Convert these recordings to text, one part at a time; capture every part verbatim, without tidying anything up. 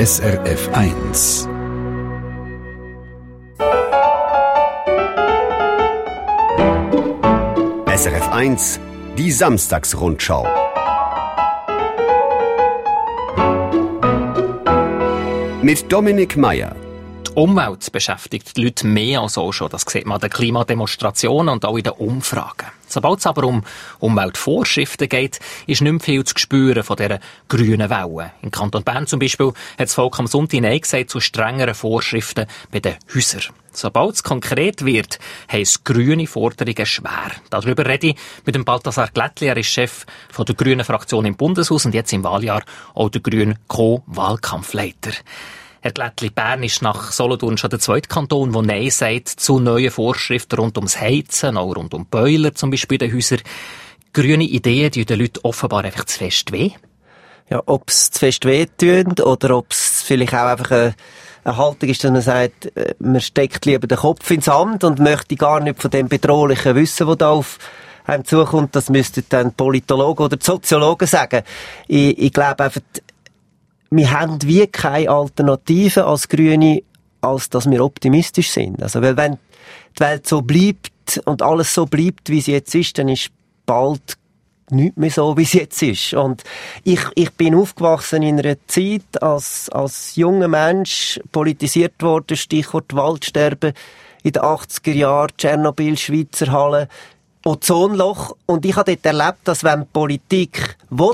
S R F eins. S R F eins, die Samstagsrundschau. Mit Dominik Meier. Die Umwelt beschäftigt die Leute mehr als auch schon. Das sieht man an den Klimademonstrationen und auch in den Umfragen. Sobald es aber um Umweltvorschriften geht, ist nicht mehr viel zu spüren von dieser grünen Welle. Im Kanton Bern zum Beispiel hat das Volk am Sonntag Nein gesagt zu strengeren Vorschriften bei den Häusern. Sobald es konkret wird, haben es grüne Forderungen schwer. Darüber rede ich mit dem Balthasar Glättli. Er ist Chef von der grünen Fraktion im Bundeshaus und jetzt im Wahljahr auch der grüne Co-Wahlkampfleiter. Herr Glättli, Bern ist nach Solothurn schon der zweite Kanton, der Nein sagt zu neuen Vorschriften rund ums Heizen, auch rund um Boiler zum Beispiel in den Häusern. Grüne Ideen tun den Leuten offenbar einfach zu fest weh. Ja, ob es zu fest weh tun oder ob es vielleicht auch einfach eine, eine Haltung ist, dass man sagt, man steckt lieber den Kopf ins Sand und möchte gar nicht von dem bedrohlichen Wissen, das da auf einem zukommt. Das müssten dann Politologen oder Soziologen sagen. Ich, ich glaube einfach, wir haben wie keine Alternative als Grüne, als dass wir optimistisch sind. Also, weil wenn die Welt so bleibt und alles so bleibt, wie sie jetzt ist, dann ist bald nichts mehr so, wie es jetzt ist. Und ich, ich bin aufgewachsen in einer Zeit, als, als junger Mensch politisiert worden, Stichwort Waldsterben, in den achtziger Jahren, Tschernobyl, Schweizer Halle, Ozonloch. Und ich habe dort erlebt, dass wenn Politik will,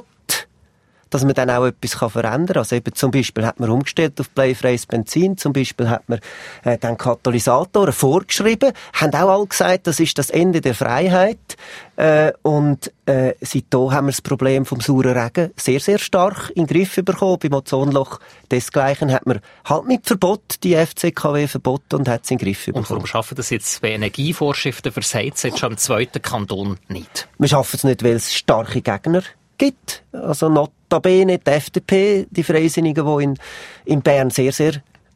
dass man dann auch etwas verändern kann. Also eben zum Beispiel hat man umgestellt auf bleifreies Benzin, zum Beispiel hat man äh, dann Katalysatoren vorgeschrieben, haben auch alle gesagt, das ist das Ende der Freiheit. Äh, und äh, seitdem haben wir das Problem vom sauren Regen sehr, sehr stark in den Griff bekommen. Beim Ozonloch desgleichen hat man halt mit Verbot, die F C K W verboten und hat es in den Griff bekommen. Und warum schaffen das jetzt bei Energievorschriften für Heizen jetzt schon im zweiten Kanton nicht? Wir schaffen es nicht, weil es starke Gegner gibt. Also notabene die F D P, die Freisinnigen, die in, in Bern sehr, sehr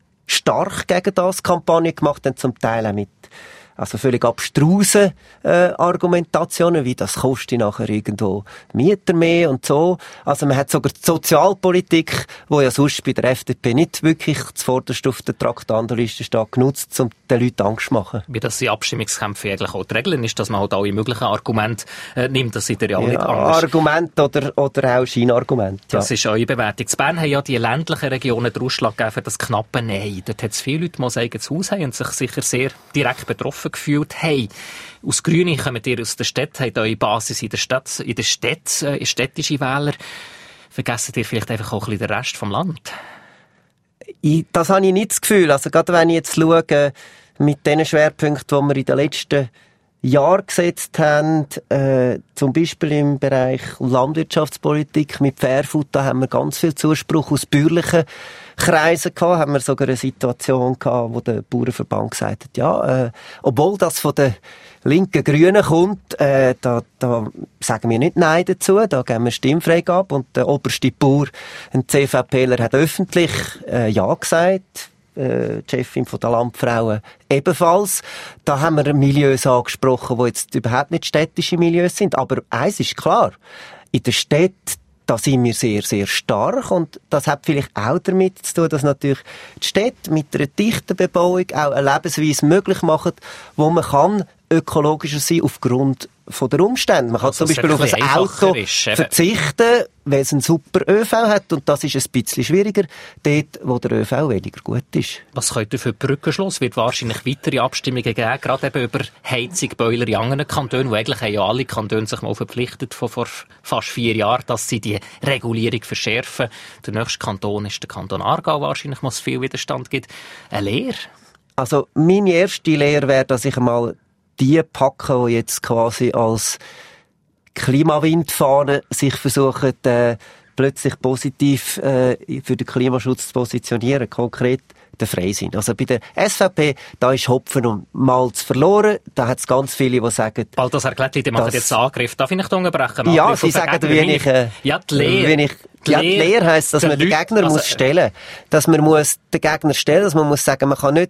stark gegen das Kampagne gemacht haben, zum Teil auch mit also völlig abstrusen äh, Argumentationen, wie das kostet nachher irgendwo Mieter mehr und so. Also man hat sogar die Sozialpolitik, wo ja sonst bei der F D P nicht wirklich zuvorderst auf der Traktandenliste steht, genutzt, um den Leuten Angst zu machen. Wie das in Abstimmungskämpfen eigentlich auch die Regeln ist, dass man halt alle möglichen Argumente äh, nimmt, das sind ja auch ja, nicht anders. Argumente oder, oder auch Scheinargumente. Ja. Das ist eure Bewertung. In Bern haben ja die ländlichen Regionen den Ausschlag gegeben für das knappe Nein. Dort hat es viele Leute, die ein eigenes Haus haben und sich sicher sehr direkt betroffen gefühlt haben. Aus Grüne kommt ihr aus der Stadt, habt eure Basis in der Stadt, in der Stadt, äh, städtische Wähler. Vergessen ihr vielleicht einfach auch ein bisschen den Rest vom Land? Ich, das habe ich nicht das Gefühl. Also gerade wenn ich jetzt schaue, mit den Schwerpunkten, die wir in den letzten Jahren gesetzt haben, äh, zum Beispiel im Bereich Landwirtschaftspolitik mit Fairfood, da haben wir ganz viel Zuspruch aus bäuerlichen Kreisen gehabt, haben wir sogar eine Situation gehabt, wo der Bauernverband gesagt hat, ja, äh, obwohl das von den linken Grünen kommt, äh, da, da sagen wir nicht Nein dazu, da geben wir Stimmfreigabe und der oberste Bauer, ein CVPler, hat öffentlich äh, Ja gesagt. Die Chefin von der Landfrauen ebenfalls. Da haben wir Milieus angesprochen, die jetzt überhaupt nicht städtische Milieus sind. Aber eins ist klar, in der Stadt, da sind wir sehr, sehr stark und das hat vielleicht auch damit zu tun, dass natürlich die Städte mit einer dichten Bebauung auch eine Lebensweise möglich machen, wo man kann ökologischer sein aufgrund von den Umständen. Man kann also zum Beispiel auf ein Auto ist, verzichten, weil es einen super ÖV hat und das ist ein bisschen schwieriger, dort, wo der ÖV weniger gut ist. Was könnt ihr für Brückenschluss? Es wird wahrscheinlich weitere Abstimmungen geben, gerade eben über Heizung, Boiler in anderen Kantonen, wo eigentlich haben ja alle Kantone sich mal verpflichtet vor, vor fast vier Jahren, dass sie die Regulierung verschärfen. Der nächste Kanton ist der Kanton Aargau wahrscheinlich, wo es viel Widerstand gibt. Eine Lehre? Also meine erste Lehre wäre, dass ich einmal die packen, die jetzt quasi als Klimawindfahne sich versuchen, äh, plötzlich positiv äh, für den Klimaschutz zu positionieren, konkret der Freisinn. Also bei der S V P, da ist Hopfen und Malz verloren, da hat es ganz viele, die sagen... Balthasar Glättli, die machen jetzt Angriff. Darf ich nicht unterbrechen? Ja, sie sagen, wie ich... Äh, ja, die Lehre. Wie ich, die ja, die Lehre heisst, dass man den Gegner also, muss stellen. Dass man muss den Gegner stellen, dass man muss sagen, man kann nicht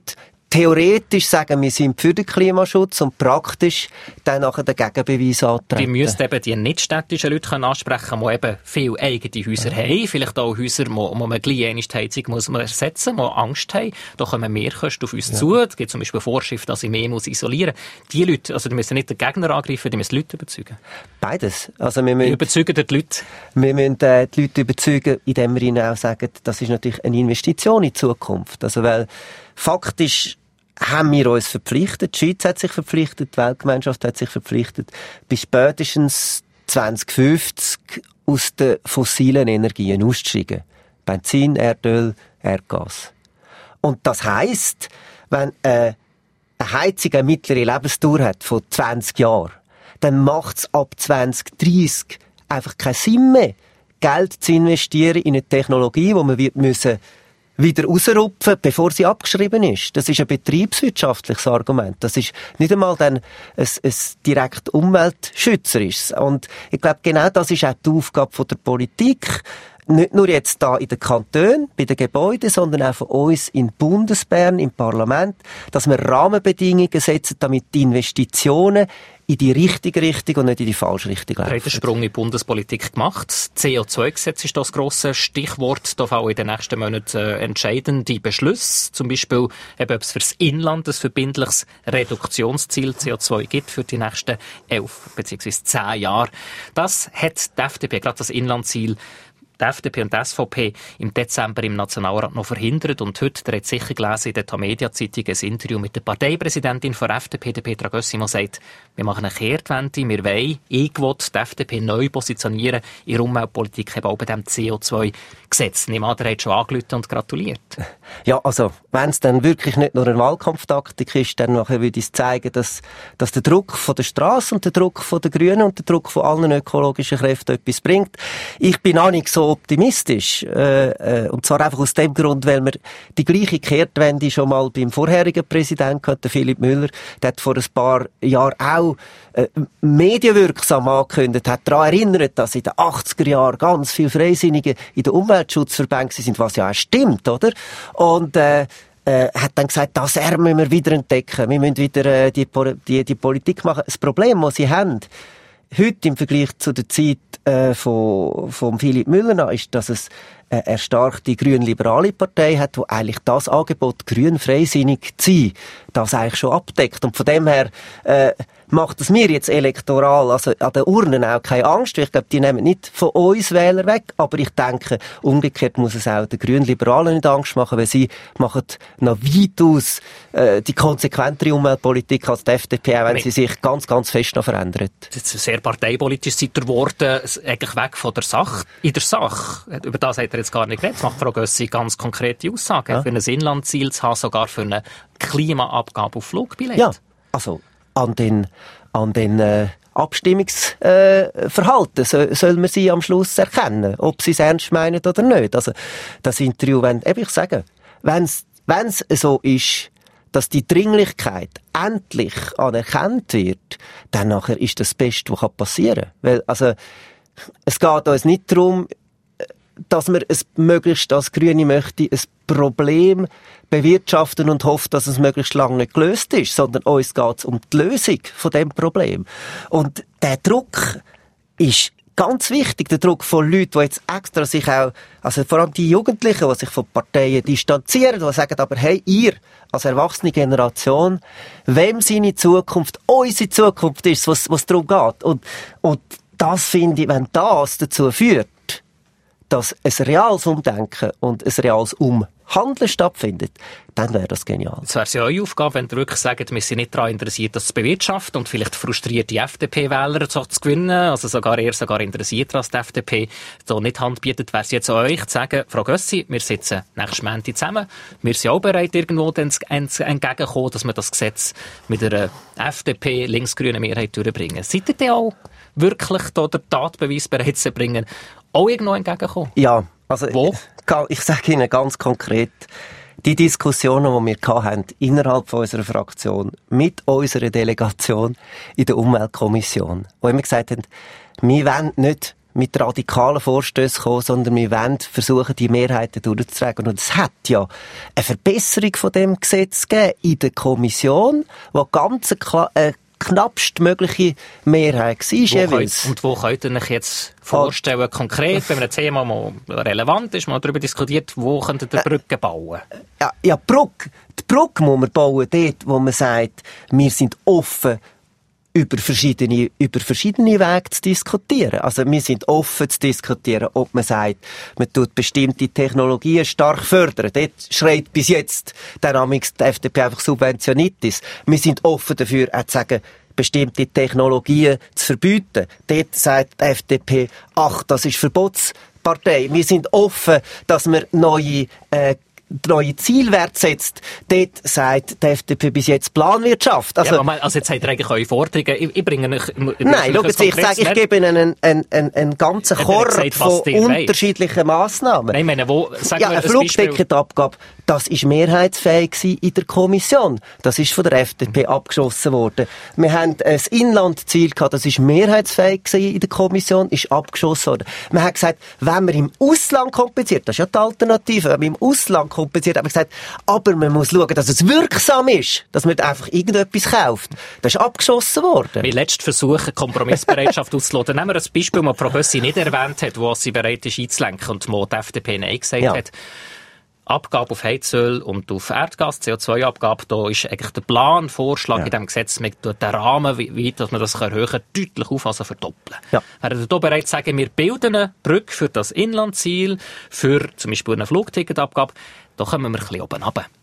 theoretisch sagen, wir sind für den Klimaschutz und praktisch dann nachher den Gegenbeweis antreten. Die müssen eben die nicht-städtischen Leute ansprechen, die eben viele eigene Häuser ja. haben. Vielleicht auch Häuser, wo, wo man gleich einmal die Heizung muss man ersetzen muss, die Angst haben. Da kommen Mehrkosten auf uns ja. zu. Es gibt zum Beispiel Vorschriften, dass ich mehr muss isolieren muss. Die Leute, also die müssen nicht den Gegner angreifen, die müssen die Leute überzeugen. Beides. Also wir müssen, überzeugen die Leute? Wir müssen äh, die Leute überzeugen, indem wir ihnen auch sagen, das ist natürlich eine Investition in die Zukunft. Also weil faktisch haben wir uns verpflichtet, die Schweiz hat sich verpflichtet, die Weltgemeinschaft hat sich verpflichtet, bis spätestens zwanzig fünfzig aus den fossilen Energien auszusteigen. Benzin, Erdöl, Erdgas. Und das heisst, wenn äh, eine Heizung eine mittlere Lebensdauer hat von zwanzig Jahren, dann macht es ab zwanzig dreißig einfach keinen Sinn mehr, Geld zu investieren in eine Technologie, die man wird müssen wieder rausrupfen, bevor sie abgeschrieben ist. Das ist ein betriebswirtschaftliches Argument. Das ist nicht einmal dann ein, ein direkt umweltschützerisches. Und ich glaube, genau das ist auch die Aufgabe von der Politik. Nicht nur jetzt da in den Kantonen, bei den Gebäuden, sondern auch von uns in Bundesbern, im Parlament, dass wir Rahmenbedingungen setzen, damit die Investitionen in die richtige Richtung und nicht in die falsche Richtung laufen. Wir haben den Sprung in die Bundespolitik gemacht. Das C O zwei Gesetz ist das grosse Stichwort. Da fallen in den nächsten Monaten äh, entscheidende Beschlüsse. Zum Beispiel, eben, ob es für das Inland ein verbindliches Reduktionsziel C O zwei gibt für die nächsten elf bzw. zehn Jahre. Das hat die F D P, gerade das Inlandsziel, die F D P und die S V P im Dezember im Nationalrat noch verhindert. Und heute, der hat sicher gelesen, in der Tamedia-Zeitung ein Interview mit der Parteipräsidentin von der F D P, der Petra Gössi, die sagt, wir machen eine Kehrtwende, wir wollen, ich will die F D P neu positionieren in der Umweltpolitik, eben auch bei diesem C O zwei Gesetz. Nimm an, der hat schon angerufen und gratuliert. Ja, also, wenn es dann wirklich nicht nur eine Wahlkampftaktik ist, dann nachher würde es zeigen, dass, dass der Druck von der Straße und der Druck von den Grünen und der Druck von allen ökologischen Kräften etwas bringt. Ich bin auch nicht so optimistisch. Äh, äh, und zwar einfach aus dem Grund, weil wir die gleiche Kehrtwende schon mal beim vorherigen Präsidenten hatten, Philipp Müller, der hat vor ein paar Jahren auch äh, medienwirksam angekündigt, hat daran erinnert, dass in den achtziger Jahren ganz viele Freisinnige in den Umweltschutzverbänden sind, was ja auch stimmt, oder? Und äh, äh, hat dann gesagt, das müssen wir wieder entdecken. Wir müssen wieder äh, die, die, die Politik machen. Das Problem, das sie haben, heute im Vergleich zu der Zeit äh, von, von Philipp Müller ist, dass es äh, eine erstarkte grün-liberale Partei hat, die eigentlich das Angebot, grün-freisinnig zu sein, das eigentlich schon abdeckt. Und von dem her äh, macht es mir jetzt elektoral, also an den Urnen auch keine Angst. Ich glaube, die nehmen nicht von uns Wähler weg, aber ich denke, umgekehrt muss es auch den Grünen-Liberalen nicht Angst machen, weil sie machen noch weitaus äh, die konsequentere Umweltpolitik als die F D P, auch wenn sie sich ganz, ganz fest noch verändert. Das ist sehr parteipolitisch seid ihr geworden, eigentlich weg von der Sache. In der Sache, über das hat er jetzt gar nicht geredet, das macht Frau Gössi ganz konkrete Aussagen, ja. Für ein Inlandsziel zu haben, sogar für eine Klimaabgabe auf Flugbillett. Ja, also an den, an den äh, Abstimmungsverhalten äh, so, soll man sie am Schluss erkennen, ob sie es ernst meinen oder nicht. Also das Interview, wenn, eben ich sage, wenn es so ist, dass die Dringlichkeit endlich anerkannt wird, dann nachher ist das Beste, was passieren kann. Weil, also, es geht uns nicht darum, dass man es möglichst als Grüne möchte, ein Problem bewirtschaften und hofft, dass es möglichst lange nicht gelöst ist, sondern uns geht es um die Lösung von dem Problem. Und der Druck ist ganz wichtig, der Druck von Leuten, die jetzt extra sich auch, also vor allem die Jugendlichen, die sich von Parteien distanzieren, die sagen aber, hey, ihr als erwachsene Generation, wem seine Zukunft unsere Zukunft ist, was, was darum geht. Und, und das finde ich, wenn das dazu führt, dass ein reales Umdenken und ein reales Umhandeln stattfindet, dann wäre das genial. Das wäre ja eure Aufgabe, wenn ihr wirklich sagt, wir sind nicht daran interessiert, das zu bewirtschaften und vielleicht frustrierte F D P-Wähler zu gewinnen, also sogar eher sogar interessiert, dass die F D P so nicht Hand bietet, wäre es jetzt an euch zu sagen, Frau Gössi, wir sitzen nächsten Montag zusammen, wir sind auch bereit, irgendwo entgegenzukommen, dass wir das Gesetz mit einer F D P-linksgrünen Mehrheit durchbringen. Seid ihr denn auch wirklich da den Tatbeweis bereit zu bringen, auch irgendwo entgegenkommen? Ja, also Wo? ich, ich sage Ihnen ganz konkret, die Diskussionen, die wir hatten, innerhalb von unserer Fraktion, mit unserer Delegation in der Umweltkommission, wo wir gesagt haben, wir wollen nicht mit radikalen Vorstößen kommen, sondern wir wollen versuchen, die Mehrheiten durchzutragen. Und es hat ja eine Verbesserung von dem Gesetz gegeben in der Kommission, wo ganz eine knappstmögliche Mehrheit war. Wo könnt, und wo könnt ihr euch jetzt vorstellen, konkret, wenn ein Thema mal relevant ist, mal darüber diskutiert, wo könnt ihr Brücken bauen? Ja, ja, die Brücke, die Brücke muss man bauen, dort, wo man sagt, wir sind offen, über verschiedene, über verschiedene Wege zu diskutieren. Also, wir sind offen zu diskutieren, ob man sagt, man tut bestimmte Technologien stark fördern. Dort schreit bis jetzt der Amix die F D P einfach Subventionitis. Wir sind offen dafür, auch zu sagen, bestimmte Technologien zu verbieten. Dort sagt die F D P, ach, das ist Verbotspartei. Wir sind offen, dass wir neue, äh, neue Zielwerte setzt. Dort sagt die F D P bis jetzt Planwirtschaft. Also, ja, also jetzt habt ihr eigentlich eure Forderungen. Ich, ich bringe euch... Nein, schauen Sie, ich sage, ich gebe Ihnen einen, einen, einen, einen ganzen Korb von unterschiedlichen Massnahmen. Nein, ich meine, wo... Ja, eine Flugticketabgabe, das ist mehrheitsfähig in der Kommission. Das ist von der F D P abgeschossen worden. Wir haben ein Inlandziel gehabt, das ist mehrheitsfähig in der Kommission, ist abgeschossen worden. Wir haben gesagt, wenn wir im Ausland kompensiert, das ist ja die Alternative, wenn wir im Ausland kompensiert, haben wir gesagt, aber man muss schauen, dass es wirksam ist, dass man einfach irgendetwas kauft. Das ist abgeschossen worden. Mein letzter Versuch, eine Kompromissbereitschaft auszuloten. Nehmen wir ein Beispiel, das Frau Bössi nicht erwähnt hat, wo sie bereit ist einzulenken und wo die F D P Nein gesagt ja. hat. Abgabe auf Heizöl und auf Erdgas, C O zwei Abgabe, da ist eigentlich der Plan, Vorschlag ja. in diesem Gesetz, man tut den Rahmen, wie weit dass man das erhöhen kann, deutlich auf, also verdoppeln. Ja. Wären Sie da bereit zu sagen, wir bilden eine Brücke für das Inlandsziel, für zum Beispiel eine Flugticketabgabe, da kommen wir ein bisschen oben runter.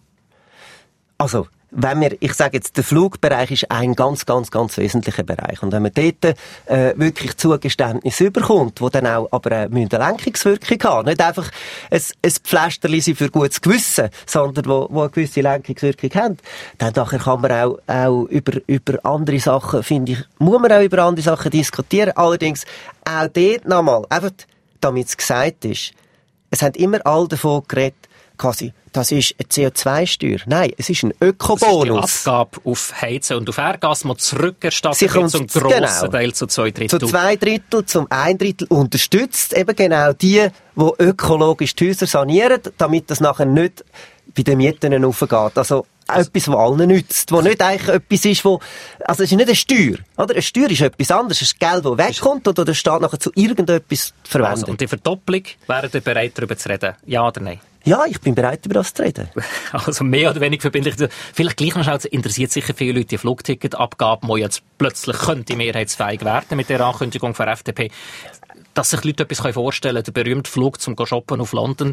Also, wenn wir, ich sage jetzt, der Flugbereich ist ein ganz, ganz, ganz wesentlicher Bereich. Und wenn man dort äh, wirklich Zugeständnisse überkommt, die dann auch aber eine Lenkungswirkung haben, nicht einfach ein, ein Pflästerli sind für gutes Gewissen, sondern wo, wo eine gewisse Lenkungswirkung haben, dann nachher kann man auch, auch über, über andere Sachen, finde ich, muss man auch über andere Sachen diskutieren. Allerdings auch dort nochmal, einfach, damit es gesagt ist, es haben immer alle davon geredet, quasi, das ist eine C O zwei Steuer. Nein, es ist ein Ökobonus. Das ist die Abgabe auf Heizen und auf Erdgas, die zurückerstattet wird zum grossen genau, Teil, zu zwei Drittel. Zu zwei Drittel, zum ein Drittel unterstützt eben genau die, die ökologisch die Häuser sanieren, damit das nachher nicht bei den Mieten aufgeht. Also, also etwas, was allen nützt, wo nicht eigentlich etwas ist, wo, also es ist nicht eine Steuer, oder? Eine Steuer ist etwas anderes, es ist Geld, das wegkommt und das steht nachher zu irgendetwas verwendet. Also, und die Verdopplung, wären Sie bereit, darüber zu reden? Ja oder nein? Ja, ich bin bereit, über das zu reden. Also mehr oder weniger verbindlich. Vielleicht gleich noch schnell, interessiert sicher viele Leute die Flugticketabgabe, die jetzt plötzlich könnte mehrheitsfähig werden mit der Ankündigung von der F D P. Dass sich Leute etwas vorstellen können, der berühmte Flug zum Shoppen auf London.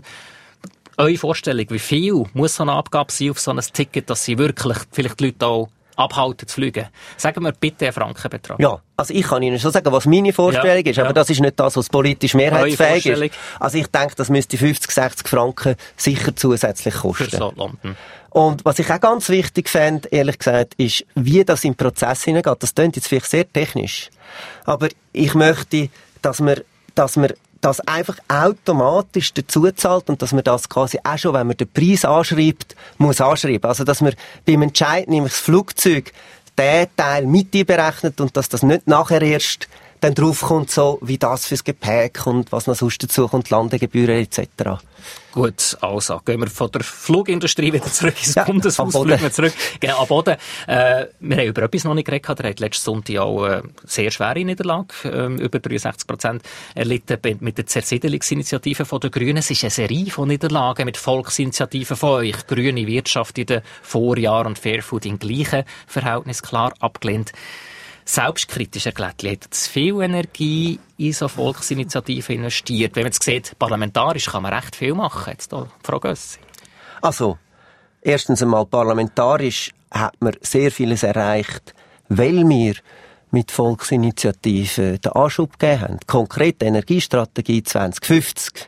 Eure Vorstellung, wie viel muss so eine Abgabe sein auf so ein Ticket, dass sie wirklich vielleicht die Leute auch abhalten zu fliegen? Sagen wir bitte einen Frankenbetrag. Ja, also ich kann Ihnen schon sagen, was meine Vorstellung ja, ist, aber ja. das ist nicht das, was politisch mehrheitsfähig ist. Also ich denke, das müsste fünfzig, sechzig Franken sicher zusätzlich kosten. Für so London. Und was ich auch ganz wichtig fände, ehrlich gesagt, ist, wie das in den Prozess hineingeht. Das klingt jetzt vielleicht sehr technisch, aber ich möchte, dass wir, dass wir das einfach automatisch dazu zahlt und dass man das quasi auch schon, wenn man den Preis anschreibt, muss anschreiben. Also, dass man beim Entscheid, nämlich das Flugzeug, den Teil mit einberechnet und dass das nicht nachher erst dann draufkommt, so wie das fürs Gepäck und was noch sonst dazu kommt, Landegebühren et cetera. Gut, also gehen wir von der Flugindustrie wieder zurück ins ja, Bundeshaus, fliegen wir zurück. Genau, am Boden. Äh, wir haben über etwas noch nicht geredet, der hat letzten Sonntag auch eine sehr schwere Niederlage, äh, über dreiundsechzig Prozent erlitten mit der Zersiedelungsinitiative von den Grünen. Es ist eine Serie von Niederlagen mit Volksinitiativen von euch. Grüne Wirtschaft in den Vorjahren und Fairfood im gleichen Verhältnis klar abgelehnt. Selbstkritisch erklärt, hat zu viel Energie in so Volksinitiativen investiert. Wenn man jetzt sieht, parlamentarisch kann man recht viel machen. Jetzt da, Frau Gössi. Also, erstens einmal, parlamentarisch hat man sehr vieles erreicht, weil wir mit Volksinitiativen den Anschub gegeben haben. Konkret die Energiestrategie zwanzig fünfzig.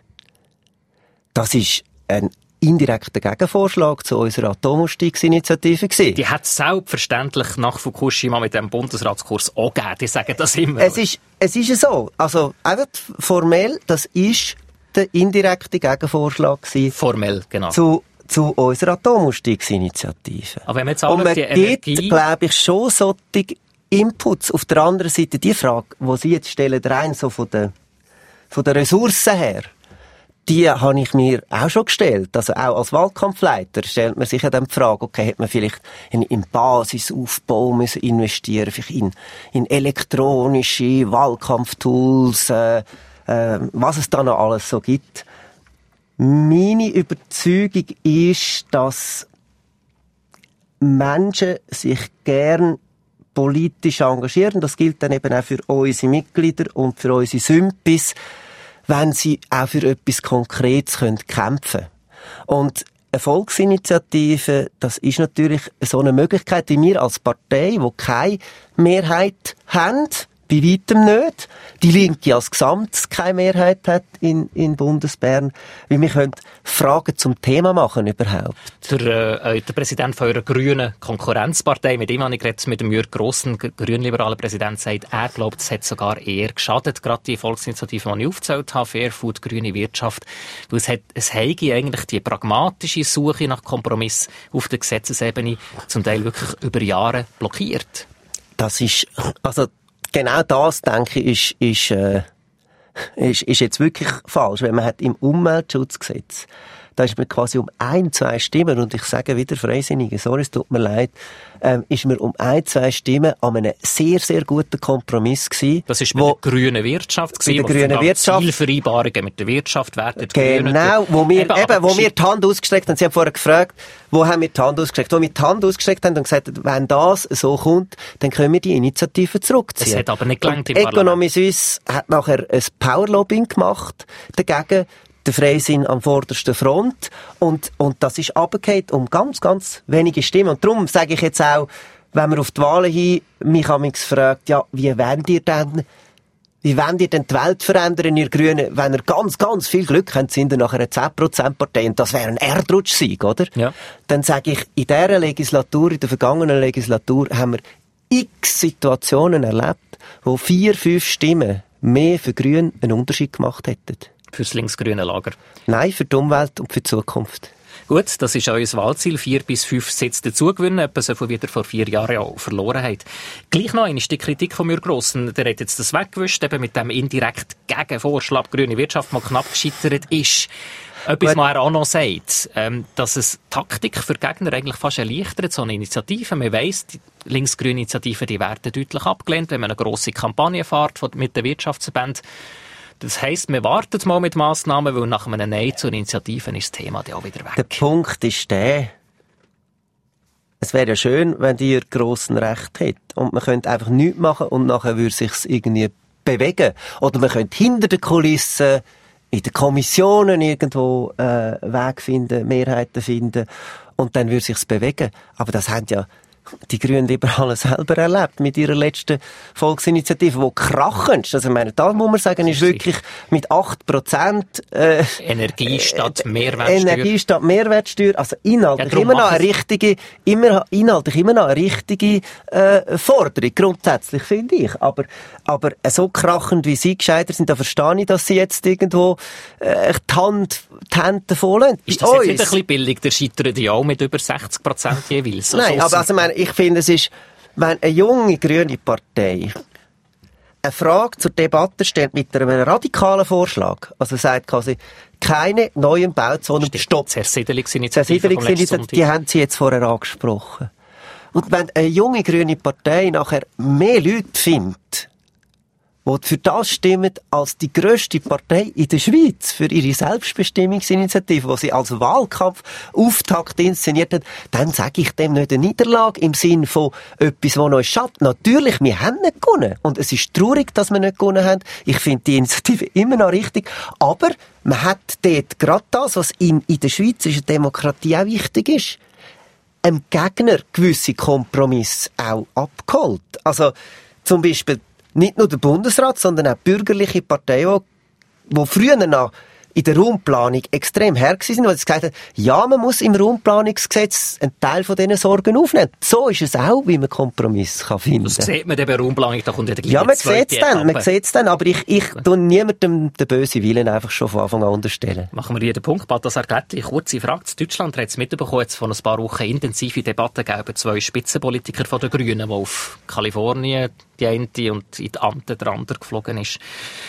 Das ist ein indirekter Gegenvorschlag zu unserer Atomausstiegsinitiative gewesen. Die hat selbstverständlich nach Fukushima mit dem Bundesratskurs auch gegeben. Die sagen das immer. Es ist, es ist so. Also, einfach formell, das ist der indirekte Gegenvorschlag gewesen. Formell, genau. Zu, zu unserer Atomausstiegsinitiative. Aber wenn wir jetzt auch noch die Energie... Und man glaube ich, schon solche Inputs. Auf der anderen Seite die Frage, die Sie jetzt stellen, rein so von der von den Ressourcen her, die habe ich mir auch schon gestellt. Also auch als Wahlkampfleiter stellt man sich ja dann die Frage, okay, hätte man vielleicht in, in Basisaufbau müssen investieren, vielleicht in, in elektronische Wahlkampftools, äh, äh, was es da noch alles so gibt. Meine Überzeugung ist, dass Menschen sich gern politisch engagieren. Das gilt dann eben auch für unsere Mitglieder und für unsere Sympis, wenn sie auch für etwas Konkretes können kämpfen können. Und eine Volksinitiative, das ist natürlich so eine Möglichkeit, wie wir als Partei, die keine Mehrheit haben, bei weitem nicht, die Linke als Gesamt keine Mehrheit hat in, in Bundesbern, wie wir können Fragen zum Thema machen überhaupt. Der, äh, der Präsident von eurer grünen Konkurrenzpartei, mit dem habe ich geredet, mit dem Jürg Grossen, grünliberalen Präsident, sagt, er glaubt, es hat sogar eher geschadet, gerade die Volksinitiative, die ich aufgezählt habe, Fair Food, grüne Wirtschaft, weil es hat, es heige eigentlich die pragmatische Suche nach Kompromiss auf der Gesetzesebene zum Teil wirklich über Jahre blockiert. Das ist, also, genau das, denke ich, ist, ist, äh, ist, ist jetzt wirklich falsch. Wenn man hat im Umweltschutzgesetz, da ist man quasi um ein, zwei Stimmen, und ich sage wieder Freisinnige, sorry, es tut mir leid, ähm, ist man um ein, zwei Stimmen an einem sehr, sehr guten Kompromiss gewesen. Das ist mit wo, der grünen Wirtschaft gewesen, mit der grünen Wirtschaft. Zielvereinbarungen mit der Wirtschaft werden. Genau, wo wir, eben, eben wo wir die Hand ausgestreckt haben. Sie haben vorher gefragt, wo haben wir die Hand ausgestreckt? Wo wir die Hand ausgestreckt haben und gesagt, wenn das so kommt, dann können wir die Initiative zurückziehen. Das hat aber nicht gelangt im Economy Suisse hat nachher ein Powerlobbying gemacht dagegen, der Freisinn an vorderster Front, und, und das ist runtergefallen um ganz, ganz wenige Stimmen. Und darum sage ich jetzt auch, wenn wir auf die Wahlen hin, mich haben mich gefragt, ja, wie wollt ihr denn, wie wollt ihr denn die Welt verändern, ihr Grünen, wenn ihr ganz, ganz viel Glück habt, sind ihr nachher eine zehn Prozent Partei, und das wäre ein Erdrutschsieg, oder? Ja. Dann sage ich, in dieser Legislatur, in der vergangenen Legislatur, haben wir x Situationen erlebt, wo vier, fünf Stimmen mehr für Grün einen Unterschied gemacht hätten. Fürs linksgrüne Lager? Nein, für die Umwelt und für die Zukunft. Gut, das ist euer Wahlziel. Vier bis fünf Sitze dazugewinnen, etwa so viel wieder vor vier Jahren auch verloren habt. Gleich noch einmal die Kritik von mir Grossen. Der hat jetzt das weggewischt, eben mit dem indirekt Gegenvorschlag grüne Wirtschaft mal knapp gescheitert ist. Etwas, was er auch noch sagt, ähm, dass es Taktik für Gegner eigentlich fast erleichtert, so eine Initiative. Man weiss, die linksgrüne Initiativen, die werden deutlich abgelehnt, wenn man eine grosse Kampagne fährt mit den Wirtschaftsverbänden. Das heisst, wir warten mal mit Massnahmen, weil nach einem Nein zur Initiative ist das Thema dann auch wieder weg. Der Punkt ist der, es wäre ja schön, wenn die Grossen Recht hätte und man könnte einfach nichts machen und nachher würde sich's irgendwie bewegen. Oder man könnte hinter den Kulissen, in den Kommissionen irgendwo äh, Wege finden, Mehrheiten finden, und dann würde sich's bewegen. Aber das haben ja die Grünliberalen selber erlebt mit ihrer letzten Volksinitiative, die krachend, also ich meine, da muss man sagen, ist wirklich mit acht Prozent äh, Energie statt Mehrwertsteuer. Energie statt Mehrwertsteuer, also inhaltlich ja, immer noch eine richtige, immer, inhaltlich immer noch eine richtige äh, Forderung, grundsätzlich, finde ich. Aber, aber so krachend, wie sie gescheitert sind, da verstehe ich, dass sie jetzt irgendwo äh, die Hand, die Hände voll haben. Ist das jetzt nicht ein bisschen billig? Der scheitert ja auch mit über sechzig Prozent jeweils. Also Nein, aber also, meine, ich finde, es ist, wenn eine junge grüne Partei eine Frage zur Debatte stellt mit einem radikalen Vorschlag, also sagt quasi, keine neuen Bauzonen, stopp. Zersiedlungsinitiative, die haben Sie jetzt vorher angesprochen. Und wenn eine junge grüne Partei nachher mehr Leute findet, die für das stimmen als die grösste Partei in der Schweiz, für ihre Selbstbestimmungsinitiative, die sie als Wahlkampf-Auftakt inszeniert hat, dann sage ich dem nicht eine Niederlage im Sinn von etwas, was uns schadet. Natürlich, wir haben nicht gewonnen. Und es ist traurig, dass wir nicht gewonnen haben. Ich finde die Initiative immer noch richtig. Aber man hat dort gerade das, was in, in der schweizerischen Demokratie auch wichtig ist, einem Gegner gewisse Kompromisse auch abgeholt. Also, zum Beispiel, nicht nur der Bundesrat, sondern auch bürgerliche Parteien, die, die früher noch in der Raumplanung extrem her waren, weil sie gesagt haben, ja, man muss im Raumplanungsgesetz einen Teil von diesen Sorgen aufnehmen. So ist es auch, wie man Kompromiss kann finden. Das sieht man eben bei Raumplanung, da kommt ja der gleiche Ja, man sieht es dann, man sieht es dann, aber ich, ich tue niemandem den bösen Willen einfach schon von Anfang an unterstellen. Machen wir jeden Punkt. Balthasar Glättli, kurze Frage. In Deutschland hat es mitbekommen, jetzt vor ein paar Wochen intensive Debatten gegeben, zwei Spitzenpolitiker von den Grünen, die auf Kalifornien, die eine und in die Ante der andere geflogen ist.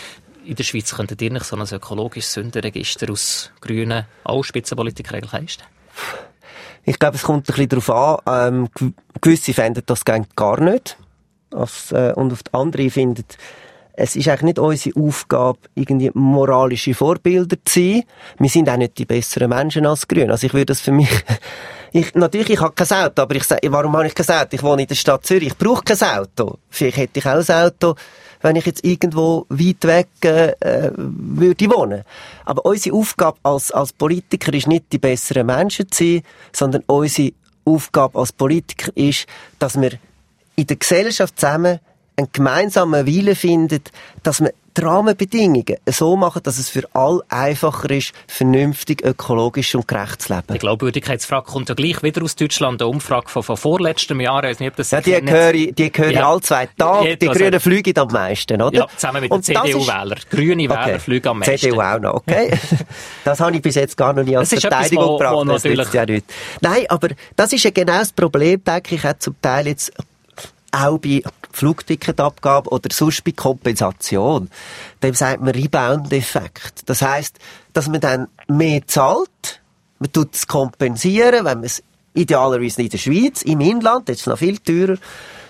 in der Schweiz könntet ihr nicht so ein ökologisches Sündenregister aus Grünen auch Spitzenpolitiker eigentlich leisten? Ich glaube, es kommt ein bisschen darauf an. Ähm, gewisse finden das gar nicht. Als, äh, und auf die andere finden, es ist eigentlich nicht unsere Aufgabe, irgendwie moralische Vorbilder zu sein. Wir sind auch nicht die besseren Menschen als Grüne. Also ich würde das für mich... Ich, natürlich, ich habe kein Auto, aber ich sage, warum habe ich kein Auto? Ich wohne in der Stadt Zürich, ich brauche kein Auto. Vielleicht hätte ich auch ein Auto, wenn ich jetzt irgendwo weit weg äh, würde wohnen. Aber unsere Aufgabe als, als Politiker ist nicht, die besseren Menschen zu sein, sondern unsere Aufgabe als Politiker ist, dass wir in der Gesellschaft zusammen einen gemeinsamen Willen finden, dass wir die Rahmenbedingungen so machen, dass es für alle einfacher ist, vernünftig, ökologisch und gerecht zu leben. Die Glaubwürdigkeitsfrage kommt ja gleich wieder aus Deutschland, eine Umfrage von, von vorletztem Jahr. Ich weiß nicht, ob das ja, die höre ich, die höre ja. alle zwei Tage. Die Grünen also, fliegen am meisten, oder? Ja, zusammen mit den C D U-Wählern. Grüne okay. Wähler fliegen am meisten. C D U auch noch, okay. Das habe ich bis jetzt gar noch nie als Verteidigung gebracht. Das nützt ja nicht. Nein, aber das ist ja genau das Problem, denke ich, auch zum Teil jetzt auch bei Flugticketabgabe oder sonst bei Kompensation. Dem sagt man Rebound-Effekt. Das heisst, dass man dann mehr zahlt, man tut es kompensieren, wenn man es idealerweise in der Schweiz, im Inland, jetzt noch viel teurer.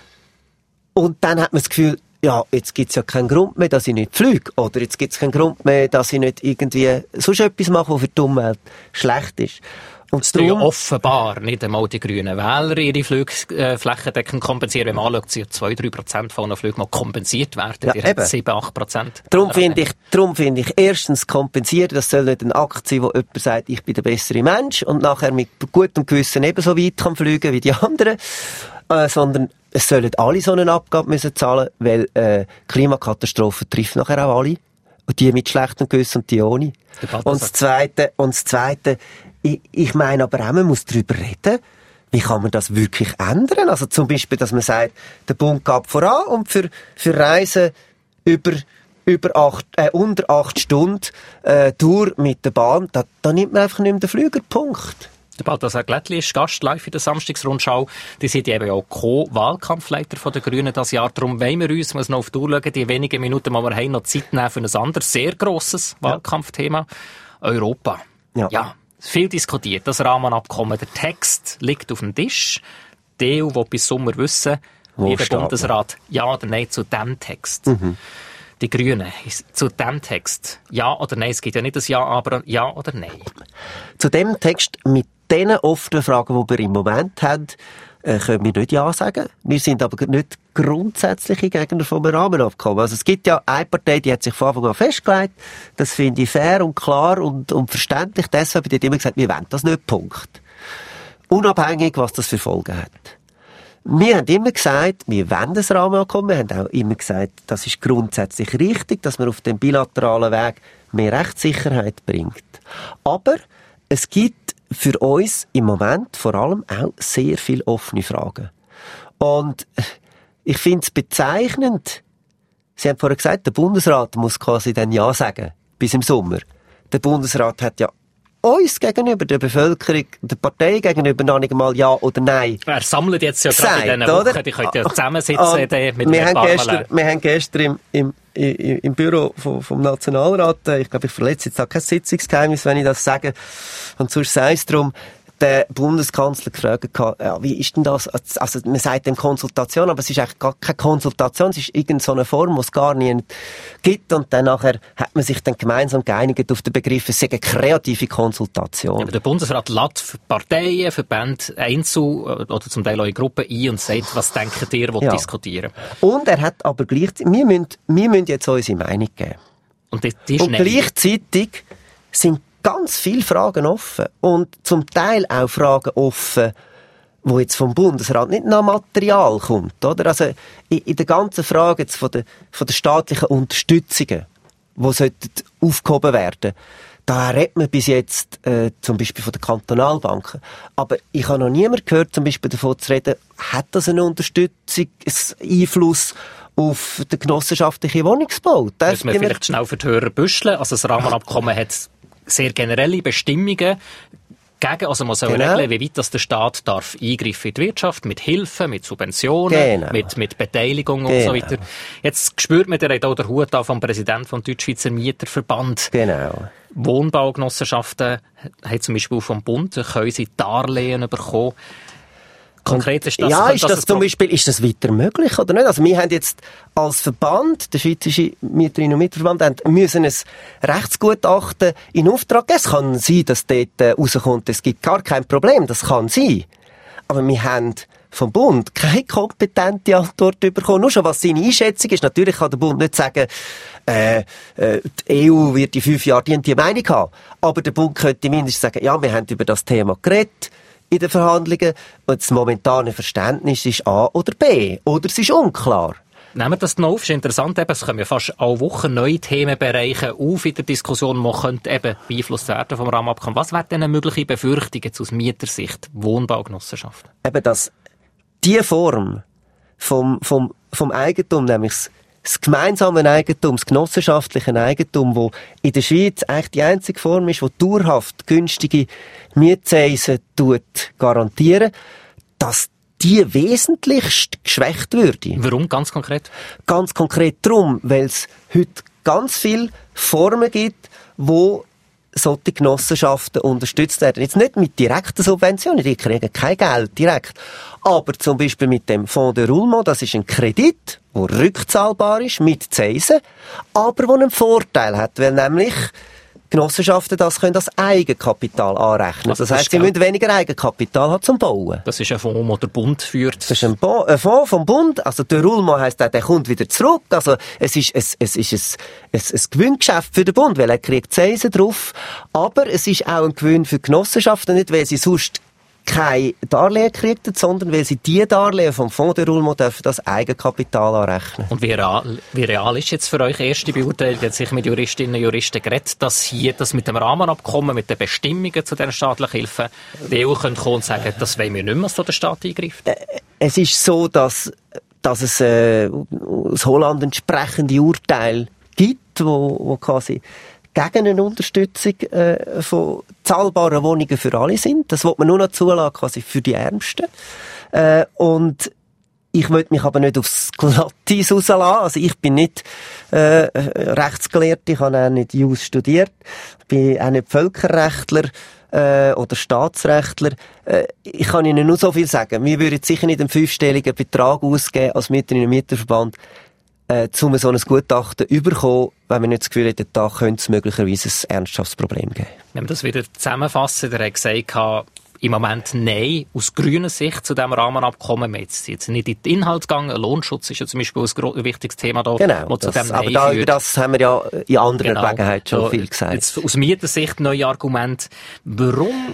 Und dann hat man das Gefühl, ja, jetzt gibt's ja keinen Grund mehr, dass ich nicht fliege. Oder jetzt gibt's keinen Grund mehr, dass ich nicht irgendwie sonst etwas mache, was für die Umwelt schlecht ist. Und es tun ja offenbar nicht einmal die grünen Wähler ihre Flüge äh, flächendeckend kompensieren. Wenn man anschaut, sind zwei bis drei Prozent von den Flügen mal kompensiert werden. Ja, die sieben bis acht Prozent. Darum finde ich, darum finde ich, erstens kompensieren, das soll nicht ein Akt sein, wo jemand sagt, ich bin der bessere Mensch und nachher mit gutem Gewissen ebenso weit kann fliegen wie die anderen, äh, sondern es sollen alle so eine Abgabe müssen zahlen, weil äh, Klimakatastrophe trifft nachher auch alle. Und die mit schlechtem Gewissen und die ohne. Und das Zweite, und das Zweite, Ich, ich meine aber auch, man muss darüber reden, wie kann man das wirklich ändern? Also zum Beispiel, dass man sagt, der Bund gab voran und für, für Reisen über, über acht, äh, unter acht Stunden äh, Tour mit der Bahn, da, da nimmt man einfach nicht mehr den Flüger, Punkt. Der Balthasar Glättli ist Gast live in der Samstagsrundschau. Die sind eben auch Co-Wahlkampfleiter von den Grünen dieses Jahr. Darum wollen wir uns, muss noch auf die Uhr schauen, die wenigen Minuten, die wir haben, noch Zeit nehmen für ein anderes, sehr grosses Wahlkampfthema. Europa. Ja. ja. Viel diskutiert, das Rahmenabkommen. Der Text liegt auf dem Tisch. Die E U will bis Sommer wissen, lieber Bundesrat, ja oder nein zu diesem Text. Mhm. Die Grünen, zu diesem Text, ja oder nein? Es gibt ja nicht ein Ja, aber ja oder nein. Zu dem Text mit den offenen Fragen, die wir im Moment haben, äh, können wir nicht Ja sagen. Wir sind aber nicht grundsätzliche Gegner vom Rahmenabkommen. Also es gibt ja eine Partei, die hat sich von Anfang an festgelegt. Das finde ich fair und klar und, und verständlich. Deshalb hat die immer gesagt, wir wollen das nicht, Punkt. Unabhängig, was das für Folgen hat. Wir haben immer gesagt, wir wollen das Rahmenabkommen. Wir haben auch immer gesagt, das ist grundsätzlich richtig, dass man auf dem bilateralen Weg mehr Rechtssicherheit bringt. Aber es gibt für uns im Moment vor allem auch sehr viele offene Fragen. Und ich finde es bezeichnend, Sie haben vorhin gesagt, der Bundesrat muss quasi dann Ja sagen, bis im Sommer. Der Bundesrat hat ja uns gegenüber, der Bevölkerung, der Partei gegenüber noch nicht einmal Ja oder Nein. Er sammelt jetzt ja gerade in diesen Wochen, die können ja zusammensitzen und mit wir dem haben gestern, wir haben gestern im, im, im, im Büro vom, vom Nationalrat, ich glaube, ich verletze jetzt auch kein Sitzungsgeheimnis, wenn ich das sage, und sonst sei es darum, der Bundeskanzler gefragt hat, ja, wie ist denn das? Also, man sagt dem Konsultation, aber es ist eigentlich gar keine Konsultation, es ist irgendeine so eine Form, die es gar nicht gibt, und dann nachher hat man sich dann gemeinsam geeinigt auf den Begriff, es sei eine kreative Konsultation. Ja, aber der Bundesrat lädt für Parteien, Verbände, Einzel- oder zum Teil auch Gruppen ein und sagt, was denkt ihr, was ja. diskutieren. Und er hat aber gleichzeitig, wir müssen, wir müssen jetzt unsere Meinung geben. Und, die, die und gleichzeitig sind ganz viele Fragen offen. Und zum Teil auch Fragen offen, wo jetzt vom Bundesrat nicht nach Material kommt, oder? Also, in, in der ganzen Frage jetzt von der, von der staatlichen Unterstützungen, die sollten aufgehoben werden, da redet man bis jetzt, äh, zum Beispiel von den Kantonalbanken. Aber ich habe noch niemand gehört, zum Beispiel davon zu reden, hat das eine Unterstützung, einen Einfluss auf den genossenschaftlichen Wohnungsbau? Müssen wir vielleicht schnell für die Hörer büscheln? Also, das Rahmenabkommen hat sehr generelle Bestimmungen. gegen, also man soll genau. regeln, wie weit das der Staat darf eingreifen in die Wirtschaft, mit Hilfe, mit Subventionen, genau. mit, mit Beteiligung genau. und so weiter. Jetzt spürt man, der hat auch den Hut an vom Präsidenten vom Deutschschweizer Mieterverband. Genau. Wohnbaugenossenschaften haben zum Beispiel vom Bund, können sie Darlehen bekommen. Konkret ist das, ja, ist das, das zum Beispiel, ist das weiter möglich oder nicht? Also wir haben jetzt als Verband, der Schweizerische Mieterinnen und Mieterverband, haben müssen ein Rechtsgutachten in Auftrag geben. Es kann sein, dass dort äh, rauskommt, es gibt gar kein Problem, das kann sein. Aber wir haben vom Bund keine kompetente Antwort bekommen. Nur schon, was seine Einschätzung ist. Natürlich kann der Bund nicht sagen, äh, äh, die E U wird in fünf Jahren die, die Meinung haben. Aber der Bund könnte mindestens sagen, ja, wir haben über das Thema geredet in den Verhandlungen und das momentane Verständnis ist A oder B. Oder es ist unklar. Nehmen wir das noch auf, ist interessant, eben, es kommen ja fast alle Wochen neue Themenbereiche auf in der Diskussion, die könnte eben beeinflusst werden vom Rahmenabkommen. Was wären denn mögliche Befürchtungen aus Mietersicht, Wohnbaugenossenschaften? Eben, dass die Form vom, vom, vom Eigentum, nämlich das, das gemeinsame Eigentum, das genossenschaftliche Eigentum, wo in der Schweiz eigentlich die einzige Form ist, die dauerhaft günstige Mietzinsen garantieren, dass die wesentlichst geschwächt würde. Warum ganz konkret? Ganz konkret darum, weil es heute ganz viele Formen gibt, wo solche Genossenschaften unterstützt werden. Jetzt nicht mit direkten Subventionen, die kriegen kein Geld direkt. Aber zum Beispiel mit dem Fonds de Roulement, das ist ein Kredit, der rückzahlbar ist, mit Zinsen, aber der einen Vorteil hat, weil nämlich Genossenschaften das können als Eigenkapital anrechnen. Also das das heisst, sie Geld. müssen weniger Eigenkapital haben zum Bauen. Das ist ein Fonds, den der Bund führt. Das ist ein, Bo- ein Fonds vom Bund. Also der Roulement heisst auch, der kommt wieder zurück. Also es ist, es, es ist ein, ein, ein Gewinngeschäft für den Bund, weil er kriegt Zinsen drauf. Aber es ist auch ein Gewinn für die Genossenschaften, nicht weil sie sonst kein Darlehen kriegen, sondern weil sie die Darlehen vom Fonds de Roulement dürfen das Eigenkapital anrechnen. Und wie real, wie real ist jetzt für euch erste Beurteilung, jetzt sich mit Juristinnen und Juristen geredet, dass hier das mit dem Rahmenabkommen, mit den Bestimmungen zu dieser staatlichen Hilfe, die E U könnte kommen und sagen, das wollen wir nicht mehr, dass der Staat eingreift? Es ist so, dass, dass es äh, aus Holland entsprechende Urteile gibt, wo, wo quasi gegen eine Unterstützung äh, von zahlbaren Wohnungen für alle sind. Das will man nur noch zulassen, quasi für die Ärmsten. Äh, und ich möchte mich aber nicht aufs Glatteis rauslassen. Also ich bin nicht äh, Rechtsgelehrte, ich habe auch nicht Jus studiert, bin auch nicht Völkerrechtler äh, oder Staatsrechtler. Äh, ich kann Ihnen nur so viel sagen. Wir würden sicher nicht einen fünfstelligen Betrag ausgeben als Mieterinnen- und Mieterverband, Äh, um so ein Gutachten zu bekommen, wenn wir nicht das Gefühl hätten, da könnte es möglicherweise ein ernsthaftes Problem geben. Wenn wir das wieder zusammenfassen, der hat gesagt, im Moment nein, aus grüner Sicht zu diesem Rahmenabkommen. Wir jetzt, jetzt nicht in den Inhalt gegangen. Lohnschutz ist ja zum Beispiel ein wichtiges Thema da. Genau, zu das, dem aber Nein da, führt. über das haben wir ja in anderen Genau. Gelegenheiten schon So, viel gesagt. Jetzt aus Mietersicht neue Argumente. Warum?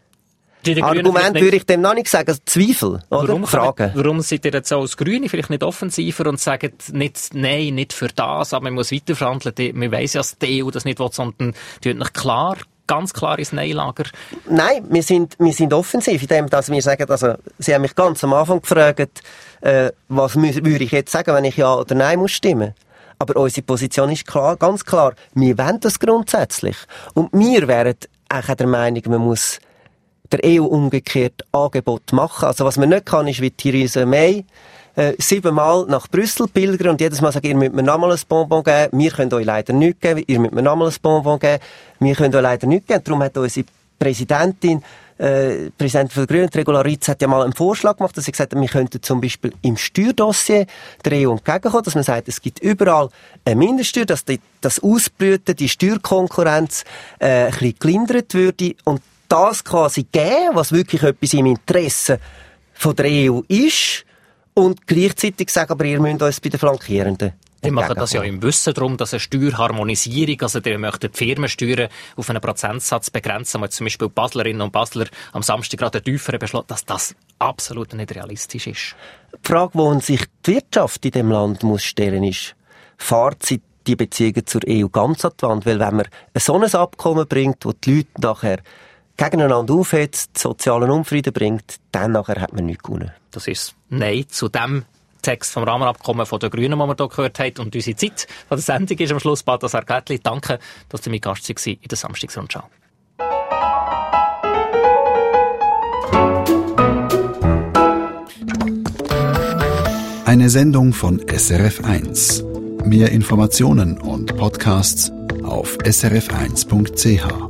Argument würde ich dem noch nicht sagen, also Zweifel, oder? Warum, Fragen. warum seid ihr jetzt auch als Grüne vielleicht nicht offensiver und sagt nicht, nein, nicht für das, aber man muss weiter verhandeln. Man weiss ja, dass die E U das nicht will, sondern die nicht klar, ganz klar ins Nein-Lager. Nein, wir sind, wir sind offensiv in dem, dass wir sagen, also, Sie haben mich ganz am Anfang gefragt, äh, was mü- würde ich jetzt sagen, wenn ich Ja oder Nein muss stimmen. Aber unsere Position ist klar, ganz klar. Wir wollen das grundsätzlich. Und wir wären auch der Meinung, man muss der E U umgekehrt Angebot machen. Also was man nicht kann, ist wie Theresa May äh, siebenmal nach Brüssel pilgern und jedes Mal sagen, ihr müsst mir nochmal ein Bonbon geben, wir können euch leider nichts geben, ihr müsst mir nochmal ein Bonbon geben, wir können euch leider nichts geben. Darum hat unsere Präsidentin, äh, Präsidentin der Grünen, Regula Ritz, hat ja mal einen Vorschlag gemacht, dass sie gesagt hat, wir könnten zum Beispiel im Steuerdossier der E U entgegenkommen, dass man sagt, es gibt überall eine Mindeststeuer, dass die, das Ausbrüten, die Steuerkonkurrenz äh, ein bisschen gelindert würde und das quasi geben, was wirklich etwas im Interesse von der E U ist und gleichzeitig sagen, aber ihr müsst uns bei den Flankierenden Die machen das ja im Wissen darum, dass eine Steuerharmonisierung, also die möchten die Firmensteuern auf einen Prozentsatz begrenzen, weil zum Beispiel Baslerinnen und Basler am Samstag gerade einen tieferen beschlossen, dass das absolut nicht realistisch ist. Die Frage, die sich die Wirtschaft in diesem Land muss stellen ist, fahrt sie die Beziehungen zur E U ganz an die Wand? Weil wenn man ein so ein Abkommen bringt, wo die Leute nachher gegeneinander aufhetzt, sozialen Unfrieden bringt, dann nachher hat man nichts gewonnen. Das ist Nein zu dem Text vom Rahmenabkommen von der Grünen, den wir hier gehört haben. Und unsere Zeit von der Sendung ist am Schluss. Balthasar Gärtli, danke, dass Sie mein Gast waren in der Samstagsrundschau. Eine Sendung von S R F eins. Mehr Informationen und Podcasts auf s r f eins punkt c h.